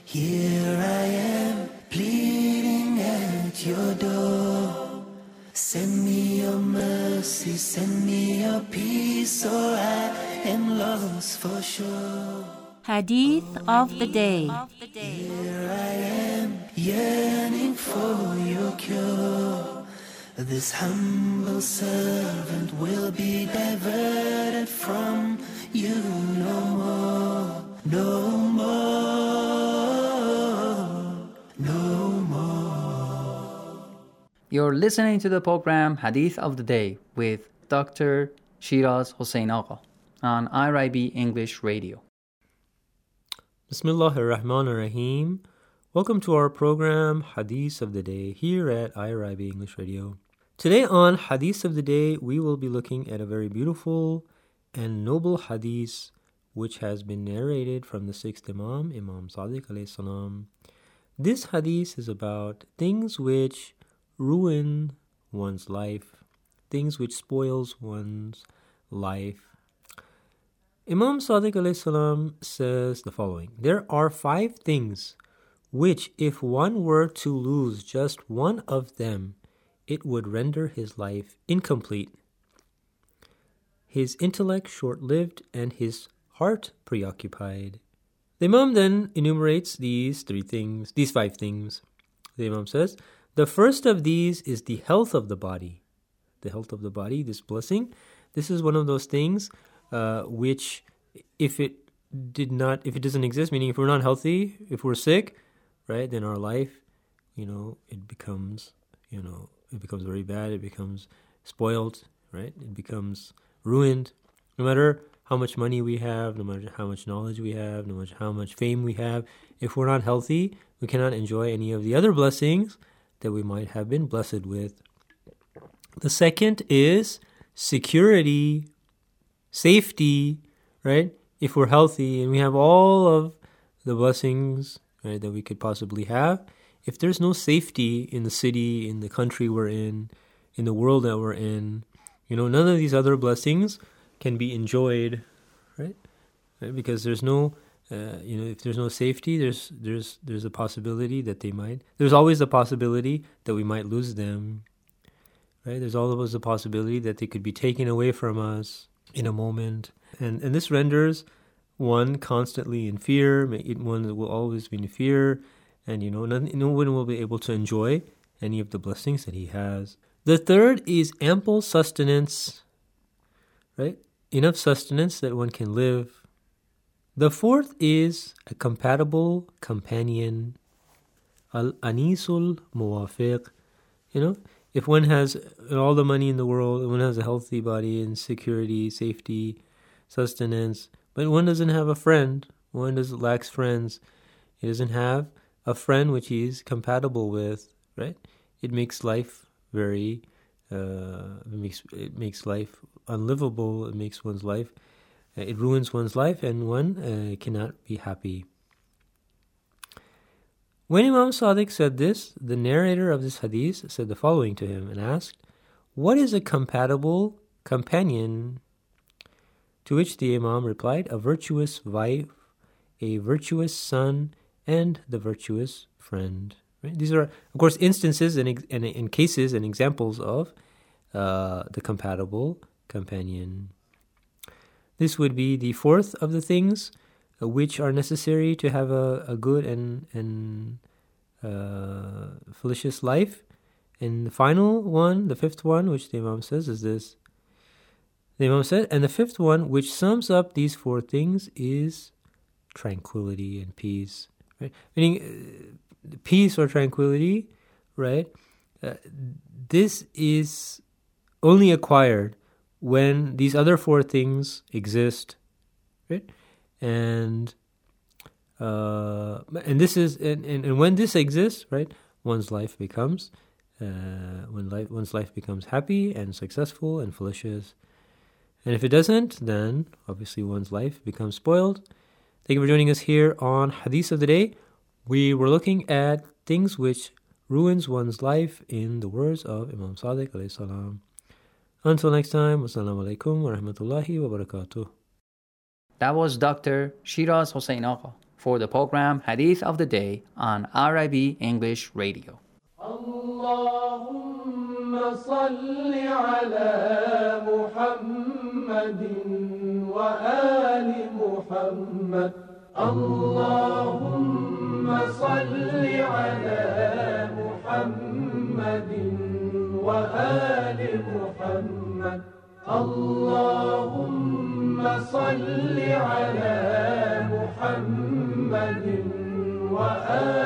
Here I am, pleading at your door. Send me your mercy, send me your peace, or I am lost for sure. Hadith of the Day. Here I am, yearning for your cure. This humble servant will be diverted from you no more, no more, no more. You're listening to the program Hadith of the Day with Dr. Shiraz Hossein Agha on IRIB English Radio. Bismillahir Rahmanir Rahim. Welcome to our program Hadith of the Day here at IRIB English Radio. Today on Hadith of the Day, we will be looking at a very beautiful and noble hadith which has been narrated from the sixth Imam, Imam Sadiq alayhi salam. This hadith is about things which ruin one's life, things which spoils one's life. Imam Sadiq alayhi salam says the following: there are 5 things which, if one were to lose just one of them, it would render his life incomplete, his intellect short-lived, and his heart preoccupied. The Imam then enumerates these 5 things. The Imam says, the first of these is the health of the body. The health of the body, this blessing, this is one of those things which, if it doesn't exist, meaning if we're not healthy, if we're sick, right, then our life, it becomes very bad. It becomes spoiled, right? It becomes ruined. No matter how much money we have, no matter how much knowledge we have, no matter how much fame we have, if we're not healthy, we cannot enjoy any of the other blessings that we might have been blessed with. The second is security, safety, right? If we're healthy and we have all of the blessings, right, that we could possibly have, if there's no safety in the city, in the country we're in the world that we're in, none of these other blessings can be enjoyed, right? Because there's no, if there's no safety, there's a possibility that there's always the possibility that we might lose them, right? There's always the possibility that they could be taken away from us in a moment. And this renders one constantly in fear. One will always be in fear. And, no one will be able to enjoy any of the blessings that he has. The third is ample sustenance, right? Enough sustenance that one can live. The fourth is a compatible companion, al-anisul muwafiq. If one has all the money in the world, one has a healthy body and security, safety, sustenance, but one doesn't have a friend, one lacks friends, he doesn't have a friend which he is compatible with, right? It makes life it makes life unlivable. It makes one's life, it ruins one's life, and one cannot be happy. When Imam Sadiq said this, the narrator of this hadith said the following to him and asked, what is a compatible companion? To which the Imam replied, a virtuous wife, a virtuous son, and the virtuous friend. Right? These are, of course, instances and cases and examples of the compatible companion. This would be the fourth of the things which are necessary to have a good and felicitous life. And the final one, the fifth one, which the Imam says, is this. The Imam said, and the fifth one, which sums up these 4 things, is tranquility and peace. Right? Meaning, peace or tranquility, right? This is only acquired when these other 4 things exist, right? And this is and when this exists, right, one's life becomes happy and successful and felicitous. And if it doesn't, then obviously one's life becomes spoiled. Thank you for joining us here on Hadith of the Day. We were looking at things which ruins one's life in the words of Imam Sadiq alayhi salam. Until next time, wassalamu alaikum wa rahmatullahi wa barakatuh. That was Dr. Shiraz Hossein Agha for the program Hadith of the Day on RIB English Radio. اللهم صل على محمد وآل محمد اللهم صل على محمد وآل محمد اللهم صل على محمد وآل